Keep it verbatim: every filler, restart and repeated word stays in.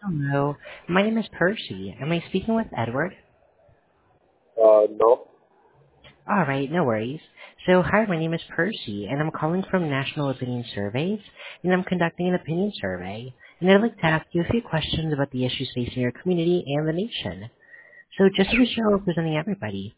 Hello, my name is Percy. Am I speaking with Edward? Uh, no. All right, no worries. So, hi, my name is Percy, and I'm calling from National Opinion Surveys, and I'm conducting an opinion survey. And I'd like to ask you a few questions about the issues facing your community and the nation. So, just to be sure we're representing everybody,